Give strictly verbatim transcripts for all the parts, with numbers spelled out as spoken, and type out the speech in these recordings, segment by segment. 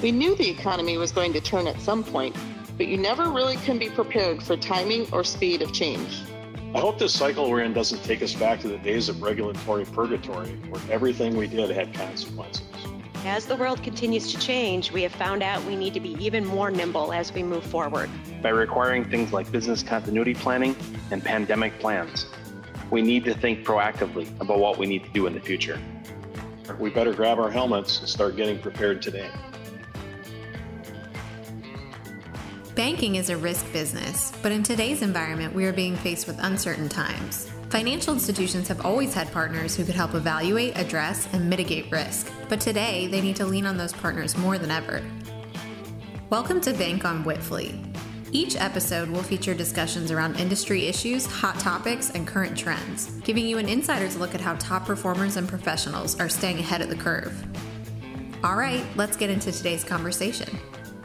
We knew the economy was going to turn at some point, but you never really can be prepared for timing or speed of change. I hope this cycle we're in doesn't take us back to the days of regulatory purgatory, where everything we did had consequences. As the world continues to change, we have found out we need to be even more nimble as we move forward. By requiring things like business continuity planning and pandemic plans, we need to think proactively about what we need to do in the future. We better grab our helmets and start getting prepared today. Banking is a risk business, but in today's environment, we are being faced with uncertain times. Financial institutions have always had partners who could help evaluate, address, and mitigate risk, but today they need to lean on those partners more than ever. Welcome to Bank on Whitfleet. Each episode will feature discussions around industry issues, hot topics, and current trends, giving you an insider's look at how top performers and professionals are staying ahead of the curve. All right, let's get into today's conversation.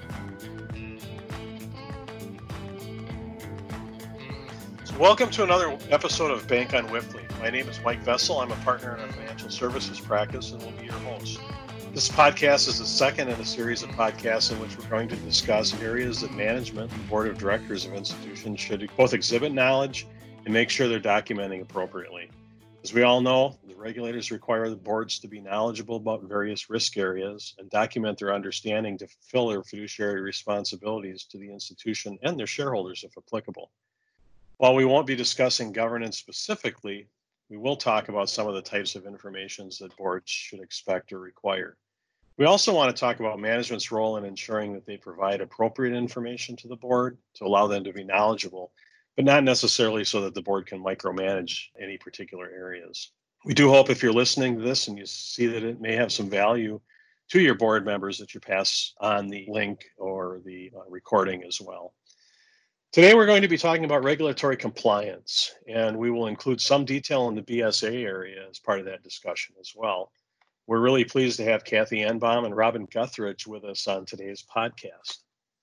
Welcome to another episode of Bank on Whitfleet. My name is Mike Vessel. I'm a partner in our financial services practice and will be your host. This podcast is the second in a series of podcasts in which we're going to discuss areas that management and board of directors of institutions should both exhibit knowledge and make sure they're documenting appropriately. As we all know, the regulators require the boards to be knowledgeable about various risk areas and document their understanding to fulfill their fiduciary responsibilities to the institution and their shareholders if applicable. While we won't be discussing governance specifically, we will talk about some of the types of information that boards should expect or require. We also want to talk about management's role in ensuring that they provide appropriate information to the board to allow them to be knowledgeable, but not necessarily so that the board can micromanage any particular areas. We do hope if you're listening to this and you see that it may have some value to your board members that you pass on the link or the uh, recording as well. Today, we're going to be talking about regulatory compliance, and we will include some detail in the B S A area as part of that discussion as well. We're really pleased to have Kathy Enbaum and Robin Guthridge with us on today's podcast.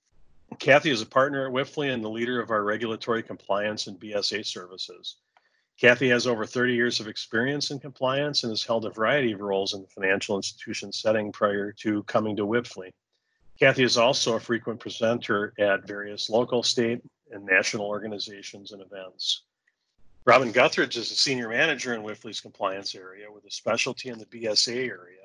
Kathy is a partner at Whitfleet and the leader of our regulatory compliance and B S A services. Kathy has over thirty years of experience in compliance and has held a variety of roles in the financial institution setting prior to coming to Whitfleet. Kathy is also a frequent presenter at various local, state, and national organizations and events. Robin Guthridge is a senior manager in Whitfleet's compliance area with a specialty in the B S A area.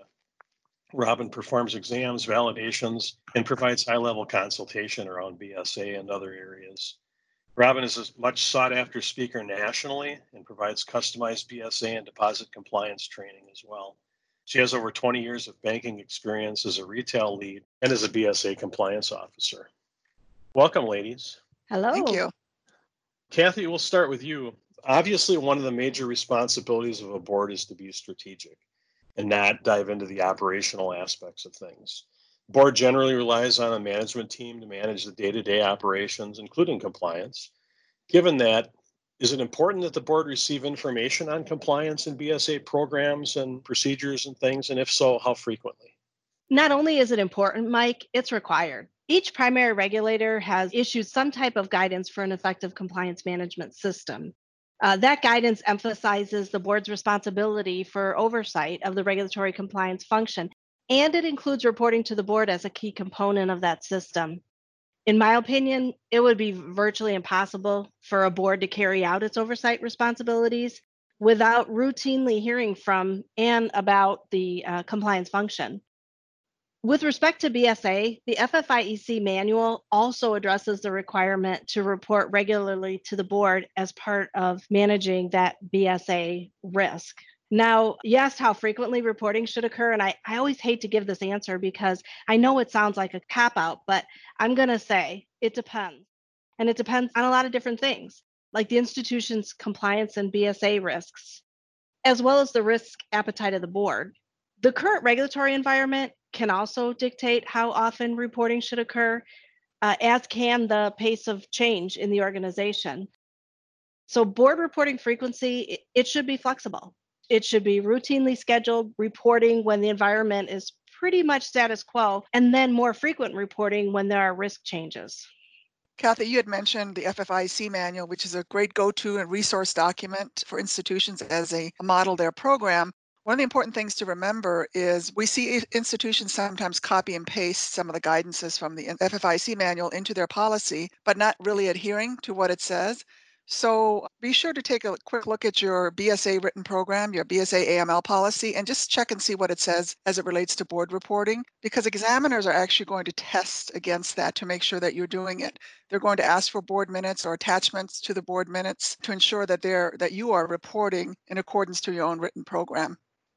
Robin performs exams, validations, and provides high-level consultation around B S A and other areas. Robin is a much sought-after speaker nationally and provides customized B S A and deposit compliance training as well. She has over twenty years of banking experience as a retail lead and as a B S A compliance officer. Welcome, ladies. Hello. Thank you. Kathy, we'll start with you. Obviously, one of the major responsibilities of a board is to be strategic and not dive into the operational aspects of things. The board generally relies on a management team to manage the day-to-day operations, including compliance. Given that, is it important that the board receive information on compliance and B S A programs and procedures and things? And if so, how frequently? Not only is it important, Mike, it's required. Each primary regulator has issued some type of guidance for an effective compliance management system. Uh, that guidance emphasizes the board's responsibility for oversight of the regulatory compliance function, and it includes reporting to the board as a key component of that system. In my opinion, it would be virtually impossible for a board to carry out its oversight responsibilities without routinely hearing from and about the uh, compliance function. With respect to B S A, the F F I E C manual also addresses the requirement to report regularly to the board as part of managing that B S A risk. Now, you asked how frequently reporting should occur, and I, I always hate to give this answer because I know it sounds like a cop-out, but I'm going to say it depends. And it depends on a lot of different things, like the institution's compliance and B S A risks, as well as the risk appetite of the board. The current regulatory environment can also dictate how often reporting should occur, uh, as can the pace of change in the organization. So board reporting frequency, it, it should be flexible. It should be routinely scheduled reporting when the environment is pretty much status quo, and then more frequent reporting when there are risk changes. Kathy, you had mentioned the F F I E C manual, which is a great go-to and resource document for institutions as a model their program. One of the important things to remember is we see i- institutions sometimes copy and paste some of the guidances from the F F I C manual into their policy, but not really adhering to what it says. So be sure to take a quick look at your B S A written program, your B S A A M L policy, and just check and see what it says as it relates to board reporting, because examiners are actually going to test against that to make sure that you're doing it. They're going to ask for board minutes or attachments to the board minutes to ensure that they're that you are reporting in accordance to your own written program.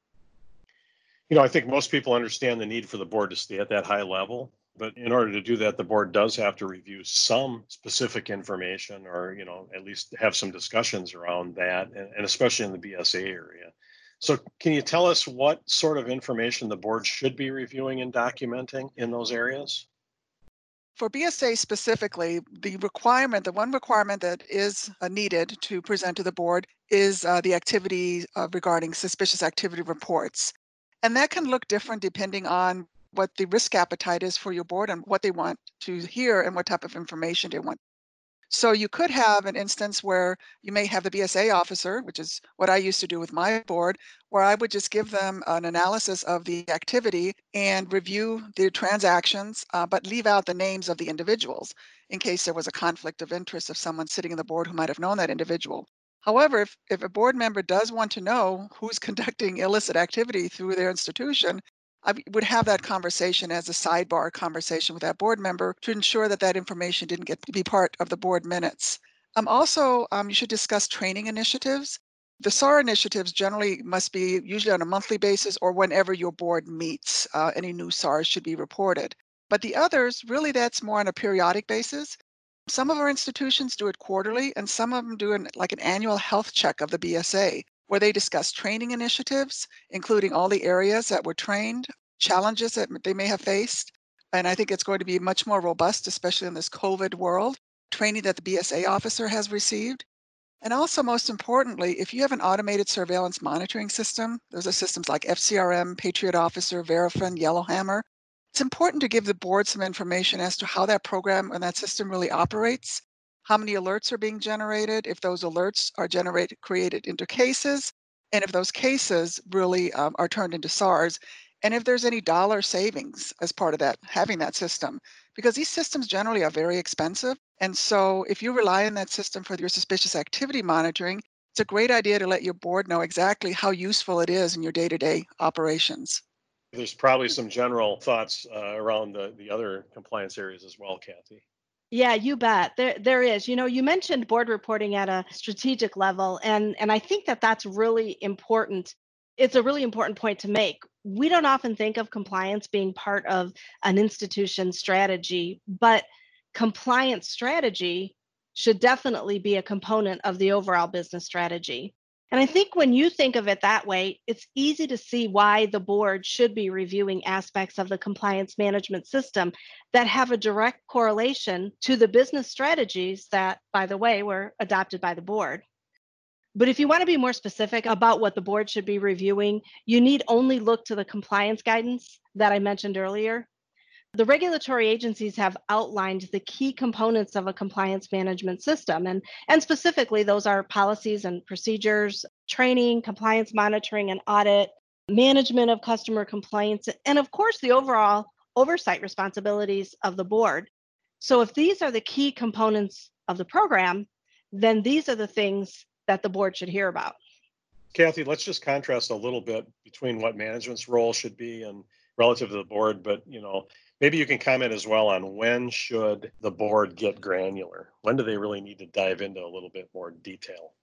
You know, I think most people understand the need for the board to stay at that high level. But in order to do that, the board does have to review some specific information or, you know, at least have some discussions around that, and, and especially in the B S A area. So can you tell us what sort of information the board should be reviewing and documenting in those areas? For B S A specifically, the requirement, the one requirement that is uh, needed to present to the board is uh, the activity uh, regarding suspicious activity reports. And that can look different depending on what the risk appetite is for your board and what they want to hear and what type of information they want. So you could have an instance where you may have the B S A officer, which is what I used to do with my board, where I would just give them an analysis of the activity and review the transactions, uh, but leave out the names of the individuals in case there was a conflict of interest of someone sitting in the board who might have known that individual. However, if, if a board member does want to know who's conducting illicit activity through their institution, I w- would have that conversation as a sidebar conversation with that board member to ensure that that information didn't get to be part of the board minutes. Um, also, um, you should discuss training initiatives. The S A R initiatives generally must be usually on a monthly basis or whenever your board meets. Uh, any new S A Rs should be reported. But the others, really, that's more on a periodic basis. Some of our institutions do it quarterly, and some of them do an, like an annual health check of the B S A, where they discuss training initiatives, including all the areas that were trained, challenges that they may have faced. And I think it's going to be much more robust, especially in this COVID world, training that the B S A officer has received. And also, most importantly, if you have an automated surveillance monitoring system, those are systems like F C R M, Patriot Officer, Verifone, Yellowhammer. It's important to give the board some information as to how that program and that system really operates, how many alerts are being generated, if those alerts are generated, created into cases, and if those cases really um, are turned into S A Rs, and if there's any dollar savings as part of that, having that system. Because these systems generally are very expensive. And so if you rely on that system for your suspicious activity monitoring, it's a great idea to let your board know exactly how useful it is in your day-to-day operations. There's probably some general thoughts uh, around the, the other compliance areas as well, Kathy. Yeah, you bet. There, there is. You know, you mentioned board reporting at a strategic level, and and I think that that's really important. It's a really important point to make. We don't often think of compliance being part of an institution strategy, but compliance strategy should definitely be a component of the overall business strategy. And I think when you think of it that way, it's easy to see why the board should be reviewing aspects of the compliance management system that have a direct correlation to the business strategies that, by the way, were adopted by the board. But if you want to be more specific about what the board should be reviewing, you need only look to the compliance guidance that I mentioned earlier. The regulatory agencies have outlined the key components of a compliance management system, and, and specifically, those are policies and procedures, training, compliance monitoring and audit, management of customer complaints, and of course, the overall oversight responsibilities of the board. So, if these are the key components of the program, then these are the things that the board should hear about. Kathy, let's just contrast a little bit between what management's role should be and relative to the board, but you know, maybe you can comment as well on when should the board get granular? When do they really need to dive into a little bit more detail?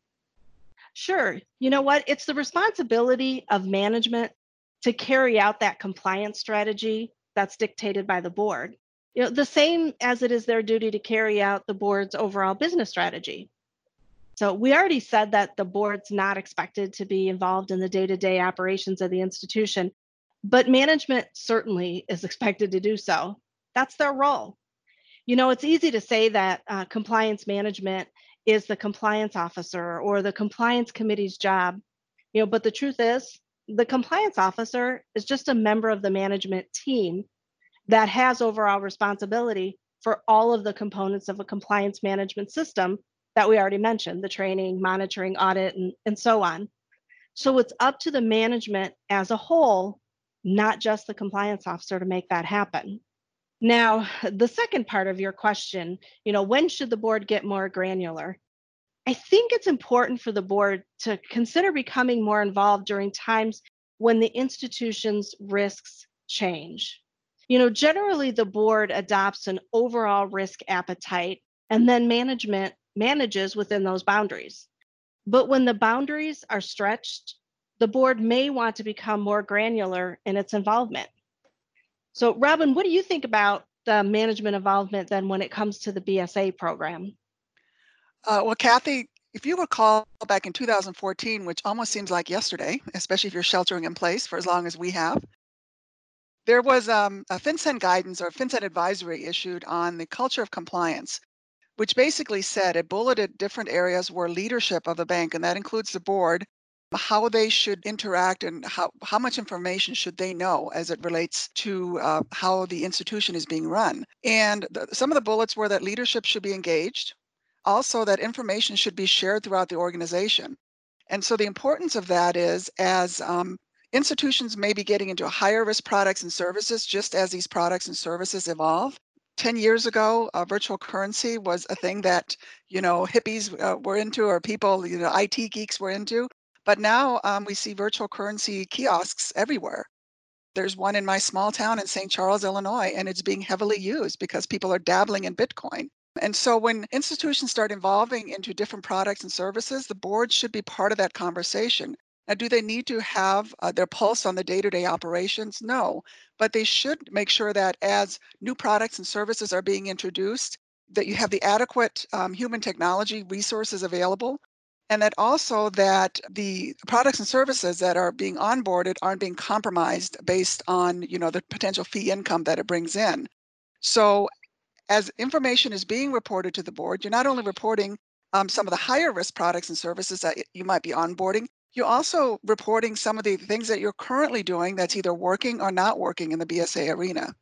Sure. You know what? It's the responsibility of management to carry out that compliance strategy that's dictated by the board. You know, the same as it is their duty to carry out the board's overall business strategy. So we already said that the board's not expected to be involved in the day-to-day operations of the institution, but management certainly is expected to do so. That's their role. You know, it's easy to say that uh, compliance management is the compliance officer or the compliance committee's job, you know, but the truth is the compliance officer is just a member of the management team that has overall responsibility for all of the components of a compliance management system that we already mentioned, the training, monitoring, audit, and, and so on. So it's up to the management as a whole, not just the compliance officer, to make that happen. Now, the second part of your question, you know, when should the board get more granular? I think it's important for the board to consider becoming more involved during times when the institution's risks change. You know, generally the board adopts an overall risk appetite and then management manages within those boundaries. But when the boundaries are stretched, the board may want to become more granular in its involvement. So, Robin, what do you think about the management involvement then when it comes to the B S A program? Uh, well, Kathy, if you recall back in two thousand fourteen, which almost seems like yesterday, especially if you're sheltering in place for as long as we have, there was um, a FinCEN guidance or FinCEN advisory issued on the culture of compliance, which basically said it bulleted different areas where leadership of the bank, and that includes the board, how they should interact and how, how much information should they know as it relates to uh, how the institution is being run. And the, some of the bullets were that leadership should be engaged, also that information should be shared throughout the organization. And so the importance of that is as um, institutions may be getting into higher risk products and services just as these products and services evolve. ten years ago, uh, virtual currency was a thing that, you know, hippies uh, were into, or people, you know, I T geeks were into. But now um, we see virtual currency kiosks everywhere. There's one in my small town in Saint Charles, Illinois, and it's being heavily used because people are dabbling in Bitcoin. And so when institutions start evolving into different products and services, the board should be part of that conversation. Now, do they need to have uh, their pulse on the day-to-day operations? No, but they should make sure that as new products and services are being introduced, that you have the adequate um, human technology resources available, and that also that the products and services that are being onboarded aren't being compromised based on, you know, the potential fee income that it brings in. So as information is being reported to the board, you're not only reporting um, some of the higher risk products and services that you might be onboarding, you're also reporting some of the things that you're currently doing that's either working or not working in the B S A arena.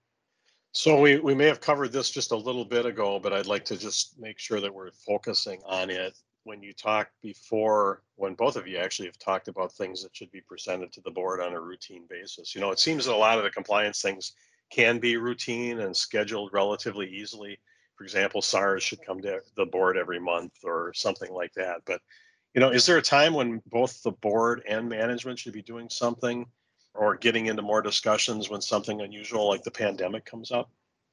So we, we may have covered this just a little bit ago, but I'd like to just make sure that we're focusing on it. When you talked before, when both of you actually have talked about things that should be presented to the board on a routine basis, you know, it seems that a lot of the compliance things can be routine and scheduled relatively easily. For example, S A R S should come to the board every month or something like that. But, you know, is there a time when both the board and management should be doing something or getting into more discussions when something unusual like the pandemic comes up?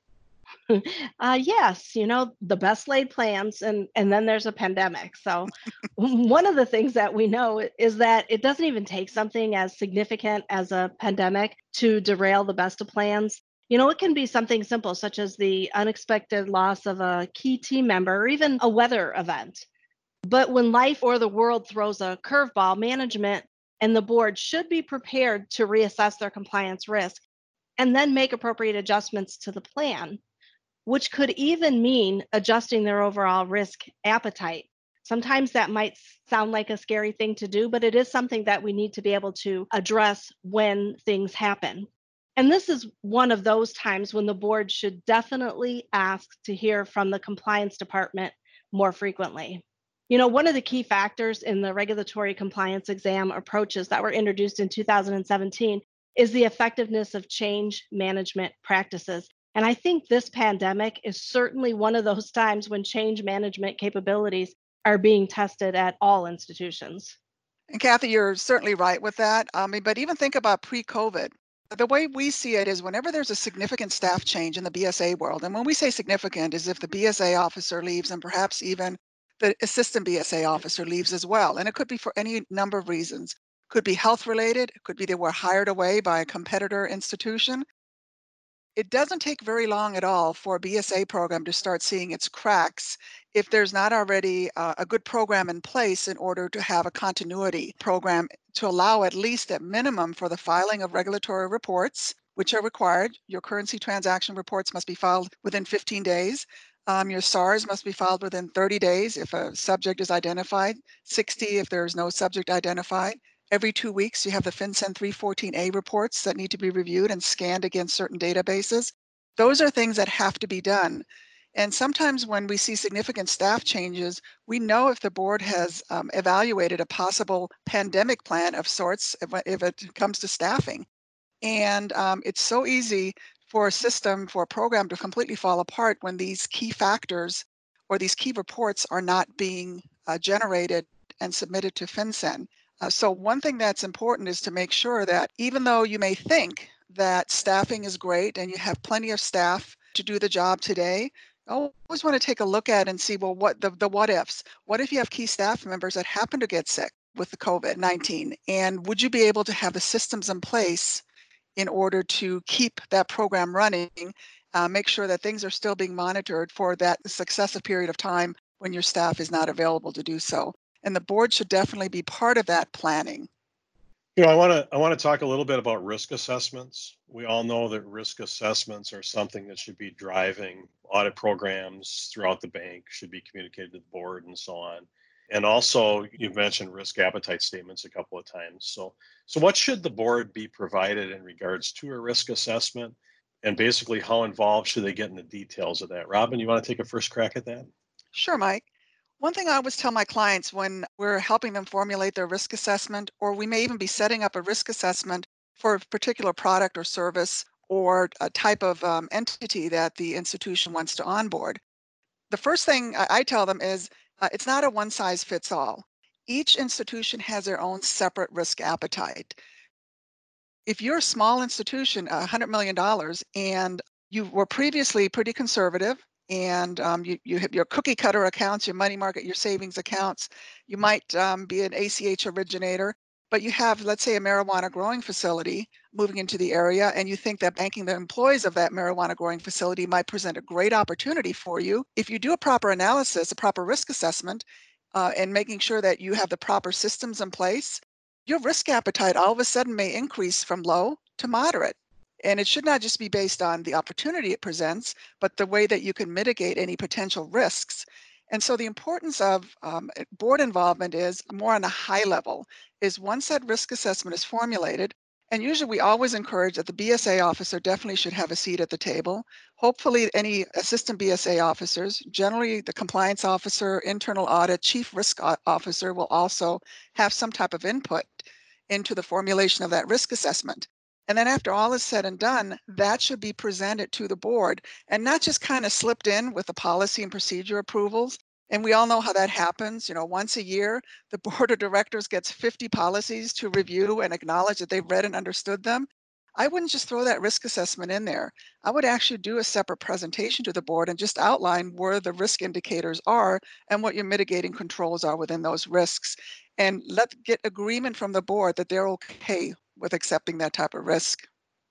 Uh, yes, you know, the best laid plans, and and then there's a pandemic. So one of the things that we know is that it doesn't even take something as significant as a pandemic to derail the best of plans. You know, it can be something simple, such as the unexpected loss of a key team member or even a weather event. But when life or the world throws a curveball, management and the board should be prepared to reassess their compliance risk and then make appropriate adjustments to the plan, which could even mean adjusting their overall risk appetite. Sometimes that might sound like a scary thing to do, but it is something that we need to be able to address when things happen. And this is one of those times when the board should definitely ask to hear from the compliance department more frequently. You know, one of the key factors in the regulatory compliance exam approaches that were introduced in two thousand seventeen is the effectiveness of change management practices. And I think this pandemic is certainly one of those times when change management capabilities are being tested at all institutions. And Kathy, you're certainly right with that. I mean, but even think about pre-COVID. The way we see it is whenever there's a significant staff change in the B S A world, and when we say significant is if the B S A officer leaves and perhaps even the assistant B S A officer leaves as well. And it could be for any number of reasons. Could be health related, it could be they were hired away by a competitor institution. It doesn't take very long at all for a B S A program to start seeing its cracks if there's not already uh, a good program in place in order to have a continuity program to allow at least at minimum for the filing of regulatory reports, which are required. Your currency transaction reports must be filed within fifteen days. Um, your S A R S must be filed within thirty days if a subject is identified, sixty if there is no subject identified. Every two weeks, you have the FinCEN three fourteen A reports that need to be reviewed and scanned against certain databases. Those are things that have to be done. And sometimes when we see significant staff changes, we know if the board has um, evaluated a possible pandemic plan of sorts if, if it comes to staffing. And um, it's so easy for a system, for a program to completely fall apart when these key factors or these key reports are not being uh, generated and submitted to FinCEN. Uh, so one thing that's important is to make sure that even though you may think that staffing is great and you have plenty of staff to do the job today, I always want to take a look at and see, well, what the, the what ifs. What if you have key staff members that happen to get sick with the COVID nineteen? And would you be able to have the systems in place in order to keep that program running, uh, make sure that things are still being monitored for that successive period of time when your staff is not available to do so? And the board should definitely be part of that planning. You know, I want to I want to talk a little bit about risk assessments. We all know that risk assessments are something that should be driving audit programs throughout the bank, should be communicated to the board and so on. And also, you've mentioned risk appetite statements a couple of times. So, so what should the board be provided in regards to a risk assessment? And basically, how involved should they get in the details of that? Robin, you want to take a first crack at that? Sure, Mike. One thing I always tell my clients when we're helping them formulate their risk assessment, or we may even be setting up a risk assessment for a particular product or service or a type of um, entity that the institution wants to onboard. The first thing I, I tell them is uh, it's not a one size fits all. Each institution has their own separate risk appetite. If you're a small institution, one hundred million dollars, and you were previously pretty conservative, and um, you, you have your cookie cutter accounts, your money market, your savings accounts, you might um, be an A C H originator, but you have, let's say, a marijuana growing facility moving into the area, and you think that banking the employees of that marijuana growing facility might present a great opportunity for you. If you do a proper analysis, a proper risk assessment, uh, and making sure that you have the proper systems in place, your risk appetite all of a sudden may increase from low to moderate. And it should not just be based on the opportunity it presents, but the way that you can mitigate any potential risks. And so the importance of um, board involvement is more on a high level, is once that risk assessment is formulated, and usually we always encourage that the B S A officer definitely should have a seat at the table. Hopefully any assistant B S A officers, generally the compliance officer, internal audit, chief risk officer will also have some type of input into the formulation of that risk assessment. And then after all is said and done, that should be presented to the board and not just kind of slipped in with the policy and procedure approvals. And we all know how that happens. You know, once a year, the board of directors gets fifty policies to review and acknowledge that they've read and understood them. I wouldn't just throw that risk assessment in there. I would actually do a separate presentation to the board and just outline where the risk indicators are and what your mitigating controls are within those risks. And let get agreement from the board that they're okay with accepting that type of risk.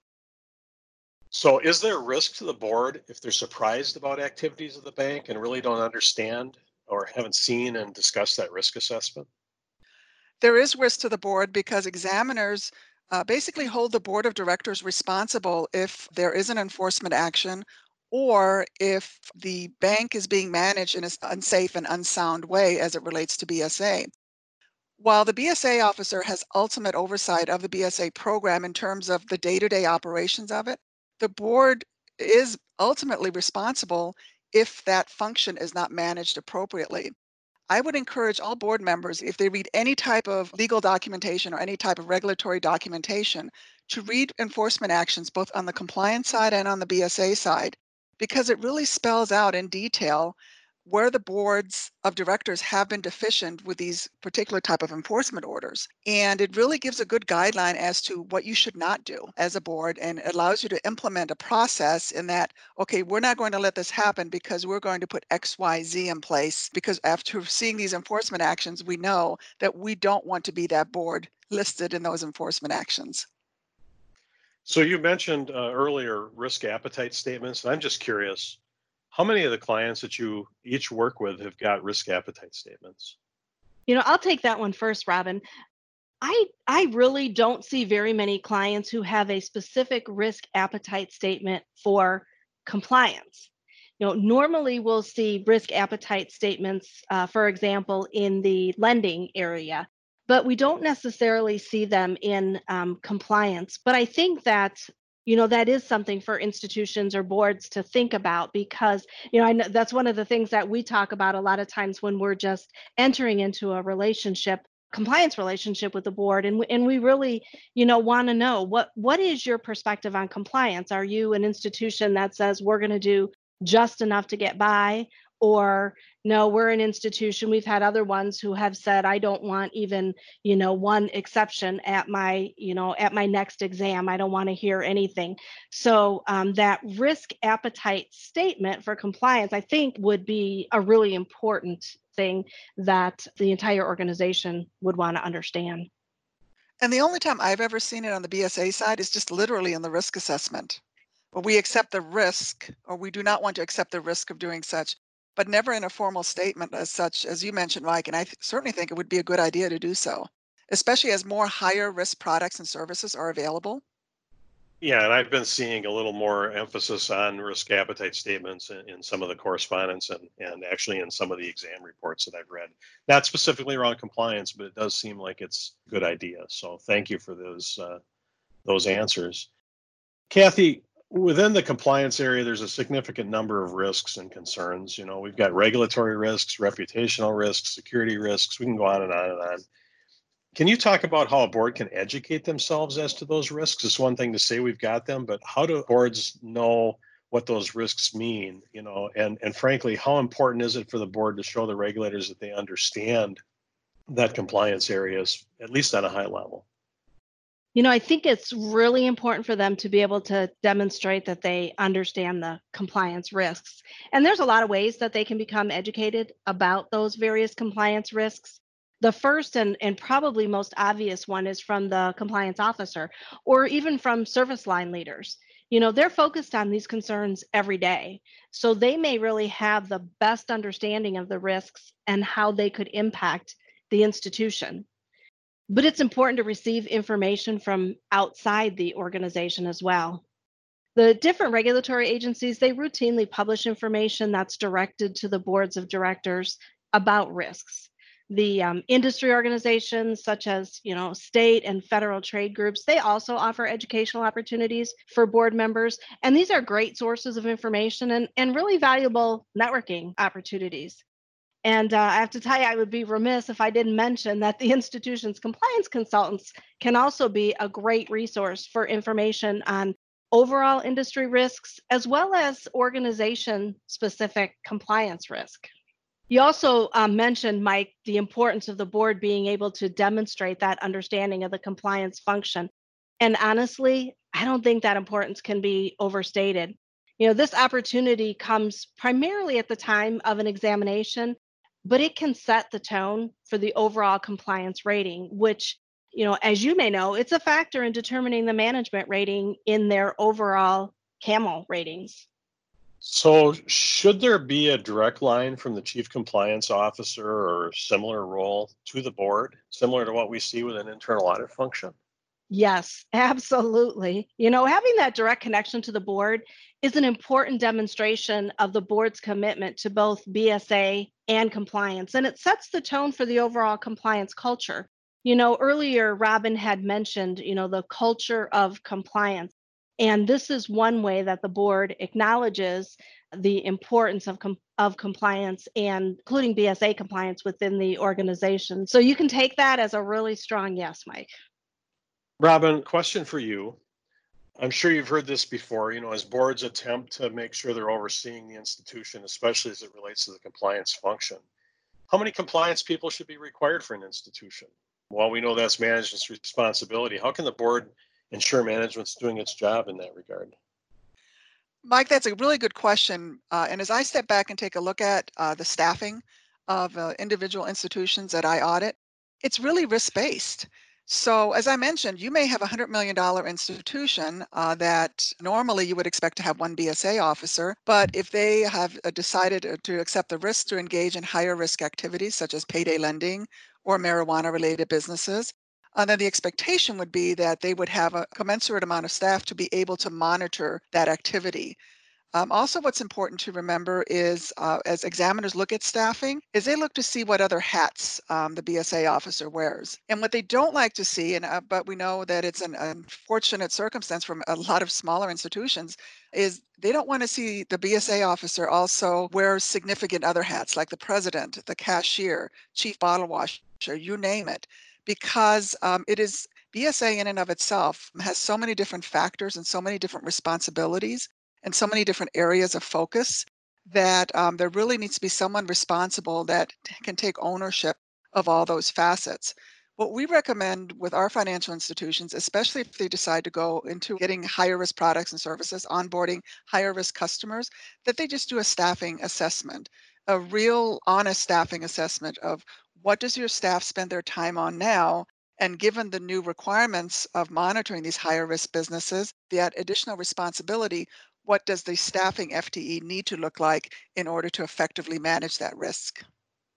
So is there risk to the board if they're surprised about activities of the bank and really don't understand or haven't seen and discussed that risk assessment? There is risk to the board because examiners uh, basically hold the board of directors responsible if there is an enforcement action or if the bank is being managed in an unsafe and unsound way as it relates to B S A. While the B S A officer has ultimate oversight of the B S A program in terms of the day-to-day operations of it, the board is ultimately responsible if that function is not managed appropriately. I would encourage all board members, if they read any type of legal documentation or any type of regulatory documentation, to read enforcement actions both on the compliance side and on the B S A side, because it really spells out in detail where the boards of directors have been deficient with these particular type of enforcement orders. And it really gives a good guideline as to what you should not do as a board, and it allows you to implement a process in that, okay, we're not going to let this happen because we're going to put X, Y, Z in place, because after seeing these enforcement actions, we know that we don't want to be that board listed in those enforcement actions. So you mentioned uh, earlier risk appetite statements, and I'm just curious, how many of the clients that you each work with have got risk appetite statements? You know, I'll take that one first, Robin. I I really don't see very many clients who have a specific risk appetite statement for compliance. You know, normally we'll see risk appetite statements, uh, for example, in the lending area, but we don't necessarily see them in um, compliance. But I think that you know, that is something for institutions or boards to think about because, you know, I know that's one of the things that we talk about a lot of times when we're just entering into a relationship, compliance relationship with the board. And, we- and we really, you know, want to know what, what is your perspective on compliance? Are you an institution that says we're going to do just enough to get by? Or no, we're an institution. We've had other ones who have said, I don't want even, you know, one exception at my, you know, at my next exam. I don't want to hear anything. So um, that risk appetite statement for compliance, I think, would be a really important thing that the entire organization would want to understand. And the only time I've ever seen it on the B S A side is just literally in the risk assessment, where we accept the risk or we do not want to accept the risk of doing such, but never in a formal statement as such, as you mentioned, Mike. And I th- certainly think it would be a good idea to do so, especially as more higher risk products and services are available. Yeah, and I've been seeing a little more emphasis on risk appetite statements in, in some of the correspondence and, and actually in some of the exam reports that I've read. Not specifically around compliance, but it does seem like it's a good idea. So thank you for those uh, those answers. Kathy, within the compliance area, there's a significant number of risks and concerns. You know, we've got regulatory risks, reputational risks, security risks. We can go on and on and on. Can you talk about how a board can educate themselves as to those risks? It's one thing to say we've got them, but how do boards know what those risks mean? You know, and and frankly, how important is it for the board to show the regulators that they understand that compliance areas, at least on a high level? You know, I think it's really important for them to be able to demonstrate that they understand the compliance risks. And there's a lot of ways that they can become educated about those various compliance risks. The first and, and probably most obvious one is from the compliance officer or even from service line leaders. You know, they're focused on these concerns every day. So they may really have the best understanding of the risks and how they could impact the institution. But it's important to receive information from outside the organization as well. The different regulatory agencies, they routinely publish information that's directed to the boards of directors about risks. The um, industry organizations, such as you know, state and federal trade groups, they also offer educational opportunities for board members. And these are great sources of information and, and really valuable networking opportunities. And uh, I have to tell you, I would be remiss if I didn't mention that the institution's compliance consultants can also be a great resource for information on overall industry risks, as well as organization-specific compliance risk. You also um, mentioned, Mike, the importance of the board being able to demonstrate that understanding of the compliance function. And honestly, I don't think that importance can be overstated. You know, this opportunity comes primarily at the time of an examination, but it can set the tone for the overall compliance rating, which, you know, as you may know, it's a factor in determining the management rating in their overall CAMEL ratings. So should there be a direct line from the chief compliance officer or similar role to the board, similar to what we see with an internal audit function? Yes, absolutely. You know, having that direct connection to the board is an important demonstration of the board's commitment to both B S A and compliance, and it sets the tone for the overall compliance culture. You know, earlier Robin had mentioned, you know, the culture of compliance, and this is one way that the board acknowledges the importance of com- of compliance and including B S A compliance within the organization. So you can take that as a really strong yes, Mike. Robin, question for you. I'm sure you've heard this before, you know, as boards attempt to make sure they're overseeing the institution, especially as it relates to the compliance function. How many compliance people should be required for an institution? While we know that's management's responsibility, how can the board ensure management's doing its job in that regard? Mike, that's a really good question. Uh, and as I step back and take a look at uh, the staffing of uh, individual institutions that I audit, it's really risk-based. So as I mentioned, you may have a one hundred million dollars institution uh, that normally you would expect to have one B S A officer, but if they have uh, decided to accept the risk to engage in higher risk activities such as payday lending or marijuana-related businesses, uh, then the expectation would be that they would have a commensurate amount of staff to be able to monitor that activity. Um, also, what's important to remember is uh, as examiners look at staffing, is they look to see what other hats um, the B S A officer wears. And what they don't like to see, and uh, but we know that it's an unfortunate circumstance from a lot of smaller institutions, is they don't want to see the B S A officer also wear significant other hats like the president, the cashier, chief bottle washer, you name it, because um, it is B S A in and of itself has so many different factors and so many different responsibilities and so many different areas of focus that um, there really needs to be someone responsible that can take ownership of all those facets. What we recommend with our financial institutions, especially if they decide to go into getting higher risk products and services, onboarding higher risk customers, that they just do a staffing assessment, a real honest staffing assessment of what does your staff spend their time on now. And given the new requirements of monitoring these higher risk businesses, that additional responsibility, what does the staffing F T E need to look like in order to effectively manage that risk?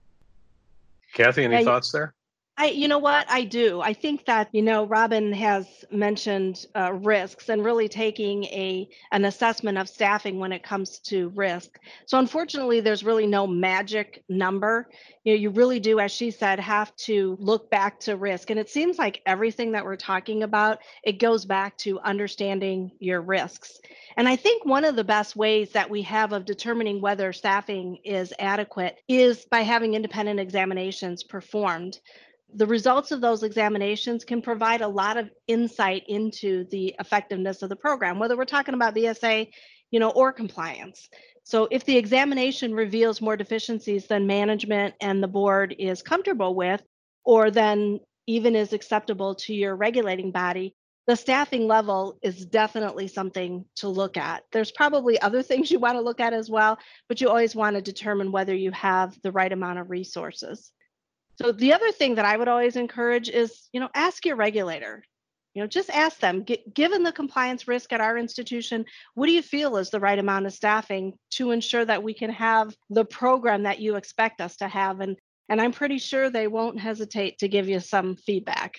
Kathy, any Yeah, thoughts there? I, you know what, I do. I think that, you know, Robin has mentioned uh, risks and really taking a an assessment of staffing when it comes to risk. So unfortunately, there's really no magic number. You know, you really do, as she said, have to look back to risk. And it seems like everything that we're talking about, it goes back to understanding your risks. And I think one of the best ways that we have of determining whether staffing is adequate is by having independent examinations performed. The results of those examinations can provide a lot of insight into the effectiveness of the program, whether we're talking about B S A, you know, or compliance. So if the examination reveals more deficiencies than management and the board is comfortable with, or then even is acceptable to your regulating body, the staffing level is definitely something to look at. There's probably other things you want to look at as well, but you always want to determine whether you have the right amount of resources. So the other thing that I would always encourage is, you know, ask your regulator. You know, just ask them, given the compliance risk at our institution, what do you feel is the right amount of staffing to ensure that we can have the program that you expect us to have? And, and I'm pretty sure they won't hesitate to give you some feedback.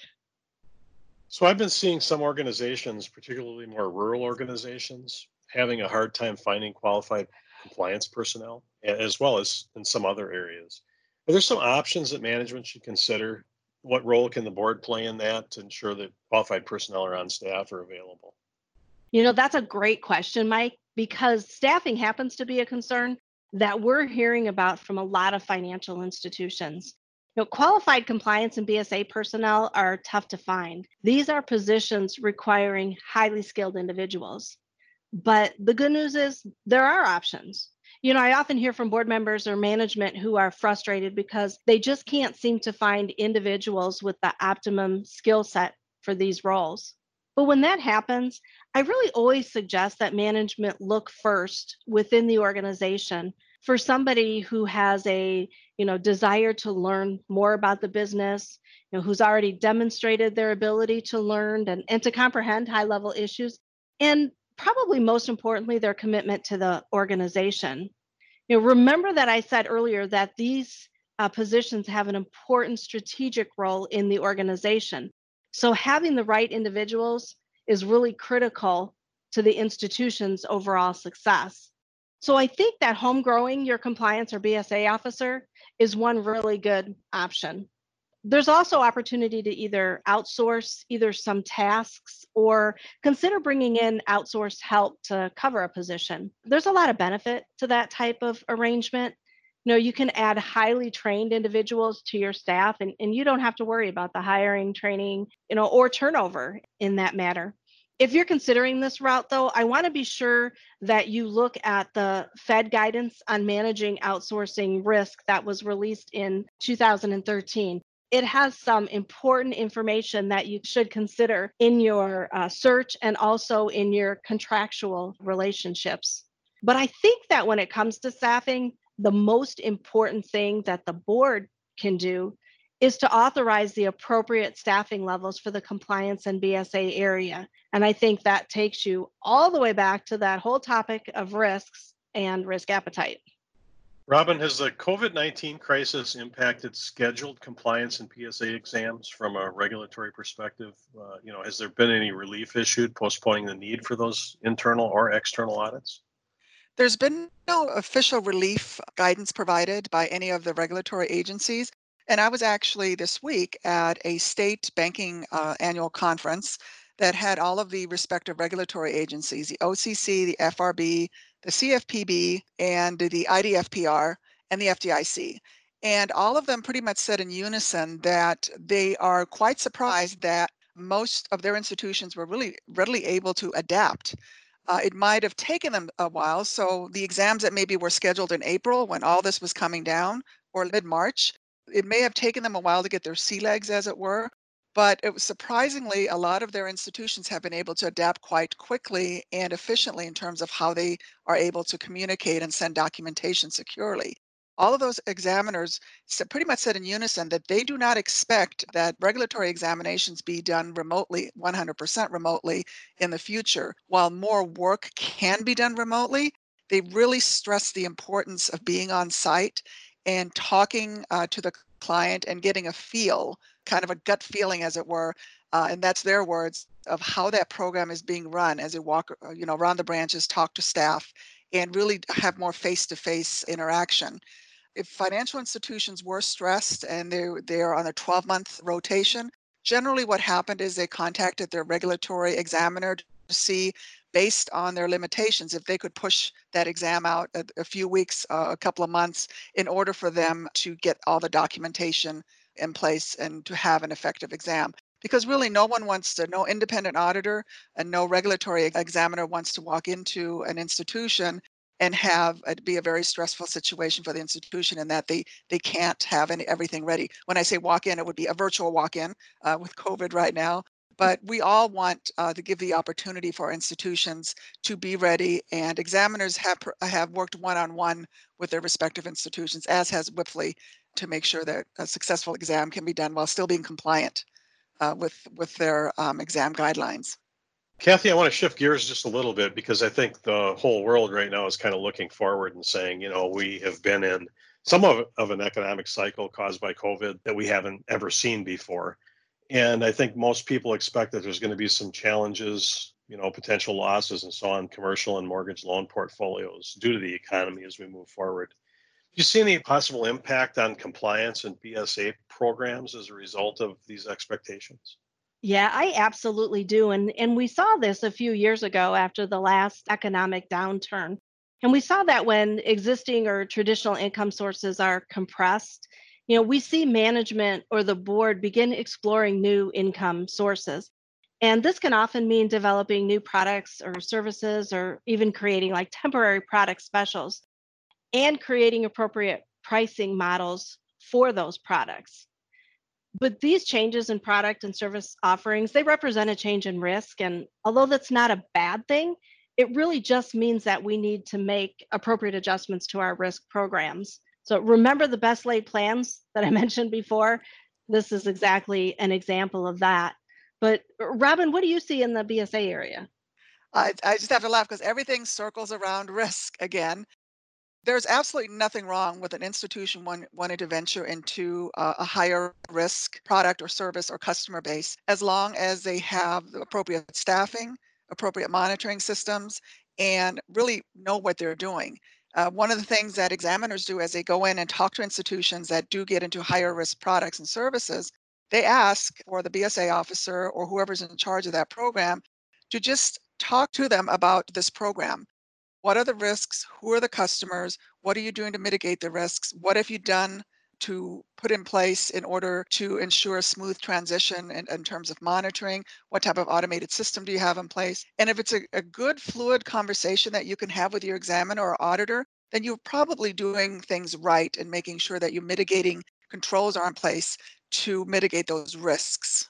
So I've been seeing some organizations, particularly more rural organizations, having a hard time finding qualified compliance personnel, as well as in some other areas. Are there some options that management should consider? What role can the board play in that to ensure that qualified personnel are on staff or available? You know, that's a great question, Mike, because staffing happens to be a concern that we're hearing about from a lot of financial institutions. You know, qualified compliance and B S A personnel are tough to find. These are positions requiring highly skilled individuals. But the good news is there are options. You know, I often hear from board members or management who are frustrated because they just can't seem to find individuals with the optimum skill set for these roles. But when that happens, I really always suggest that management look first within the organization for somebody who has a, you know, desire to learn more about the business, you know, who's already demonstrated their ability to learn and, and to comprehend high level issues. And probably most importantly, their commitment to the organization. You know, remember that I said earlier that these uh, positions have an important strategic role in the organization. So having the right individuals is really critical to the institution's overall success. So I think that home growing your compliance or B S A officer is one really good option. There's also opportunity to either outsource either some tasks or consider bringing in outsourced help to cover a position. There's a lot of benefit to that type of arrangement. You know, you can add highly trained individuals to your staff and, and you don't have to worry about the hiring, training, you know, or turnover in that matter. If you're considering this route, though, I want to be sure that you look at the Fed guidance on managing outsourcing risk that was released in two thousand thirteen. It has some important information that you should consider in your uh, search and also in your contractual relationships. But I think that when it comes to staffing, the most important thing that the board can do is to authorize the appropriate staffing levels for the compliance and B S A area. And I think that takes you all the way back to that whole topic of risks and risk appetite. Robin, has the COVID nineteen crisis impacted scheduled compliance and P S A exams from a regulatory perspective? Uh, you know, has there been any relief issued postponing the need for those internal or external audits? There's been no official relief guidance provided by any of the regulatory agencies. And I was actually this week at a state banking uh, annual conference that had all of the respective regulatory agencies, the O C C, the F R B, the C F P B, and the I D F P R, and the F D I C. And all of them pretty much said in unison that they are quite surprised that most of their institutions were really readily able to adapt. Uh, it might have taken them a while. So the exams that maybe were scheduled in April when all this was coming down, or mid-March, it may have taken them a while to get their sea legs, as it were. But it was surprisingly, a lot of their institutions have been able to adapt quite quickly and efficiently in terms of how they are able to communicate and send documentation securely. All of those examiners said, pretty much said in unison that they do not expect that regulatory examinations be done remotely, one hundred percent remotely in the future. While more work can be done remotely, they really stress the importance of being on site and talking uh, to the client and getting a feel, kind of a gut feeling, as it were, uh, and that's their words, of how that program is being run as they walk, uh, you know, around the branches, talk to staff, and really have more face-to-face interaction. If financial institutions were stressed and they they're on a twelve month rotation, generally what happened is they contacted their regulatory examiner to see, based on their limitations, if they could push that exam out a, a few weeks, uh, a couple of months, in order for them to get all the documentation in place and to have an effective exam. Because really, no one wants to, no independent auditor and no regulatory examiner wants to walk into an institution and have it be a very stressful situation for the institution, and that they they can't have any everything ready. When I say walk in, it would be a virtual walk in uh, with COVID right now. But we all want uh, to give the opportunity for institutions to be ready, and examiners have have worked one on one with their respective institutions, as has Wipfli, to make sure that a successful exam can be done while still being compliant uh, with with their um, exam guidelines. Kathy, I want to shift gears just a little bit because I think the whole world right now is kind of looking forward and saying, you know, we have been in some of, of an economic cycle caused by COVID that we haven't ever seen before. And I think most people expect that there's going to be some challenges, you know, potential losses and so on, commercial and mortgage loan portfolios due to the economy as we move forward. Do you see any possible impact on compliance and B S A programs as a result of these expectations? Yeah, I absolutely do. And and we saw this a few years ago after the last economic downturn. And we saw that when existing or traditional income sources are compressed, you know, we see management or the board begin exploring new income sources. And this can often mean developing new products or services, or even creating like temporary product specials and creating appropriate pricing models for those products. But these changes in product and service offerings, they represent a change in risk. And although that's not a bad thing, it really just means that we need to make appropriate adjustments to our risk programs. So remember the best laid plans that I mentioned before? This is exactly an example of that. But Robin, what do you see in the B S A area? I, I just have to laugh because everything circles around risk again. There's absolutely nothing wrong with an institution want, wanting to venture into a, a higher risk product or service or customer base, as long as they have the appropriate staffing, appropriate monitoring systems, and really know what they're doing. Uh, one of the things that examiners do as they go in and talk to institutions that do get into higher risk products and services, they ask for the B S A officer or whoever's in charge of that program to just talk to them about this program. What are the risks? Who are the customers? What are you doing to mitigate the risks? What have you done to put in place in order to ensure a smooth transition in, in terms of monitoring? What type of automated system do you have in place? And if it's a, a good, fluid conversation that you can have with your examiner or auditor, then you're probably doing things right and making sure that you're mitigating controls are in place to mitigate those risks.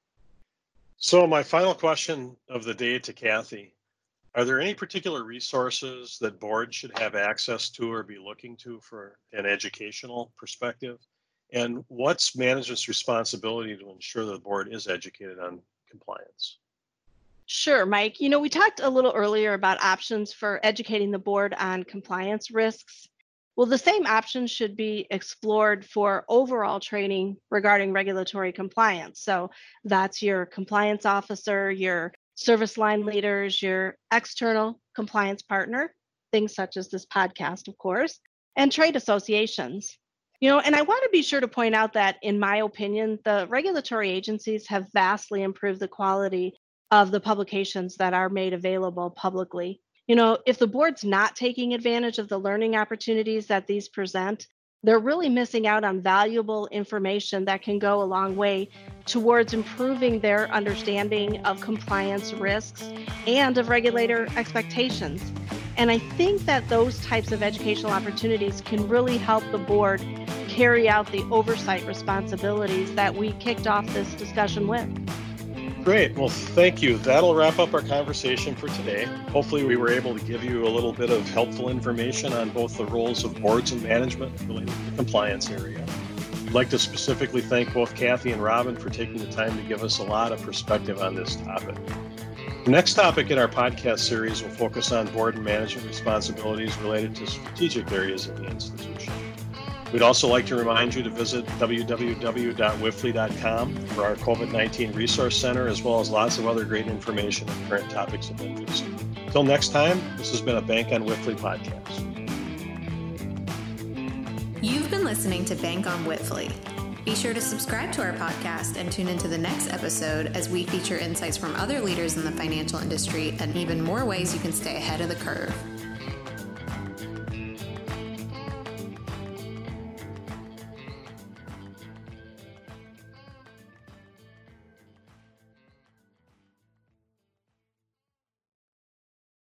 So my final question of the day to Kathy: are there any particular resources that boards should have access to or be looking to for an educational perspective? And what's management's responsibility to ensure the board is educated on compliance? Sure, Mike. You know, we talked a little earlier about options for educating the board on compliance risks. Well, the same options should be explored for overall training regarding regulatory compliance. So that's your compliance officer, your service line leaders, your external compliance partner, things such as this podcast, of course, and trade associations. You know, and I want to be sure to point out that, in my opinion, the regulatory agencies have vastly improved the quality of the publications that are made available publicly. You know, if the board's not taking advantage of the learning opportunities that these present, they're really missing out on valuable information that can go a long way towards improving their understanding of compliance risks and of regulator expectations. And I think that those types of educational opportunities can really help the board carry out the oversight responsibilities that we kicked off this discussion with. Great. Well, thank you. That'll wrap up our conversation for today. Hopefully we were able to give you a little bit of helpful information on both the roles of boards and management related to the compliance area. I'd like to specifically thank both Kathy and Robin for taking the time to give us a lot of perspective on this topic. The next topic in our podcast series will focus on board and management responsibilities related to strategic areas of the institution. We'd also like to remind you to visit w w w dot wifley dot com for our COVID nineteen Resource Center, as well as lots of other great information on current topics of interest. Until next time, this has been a Bank on Wifley podcast. You've been listening to Bank on Wifley. Be sure to subscribe to our podcast and tune into the next episode as we feature insights from other leaders in the financial industry and even more ways you can stay ahead of the curve.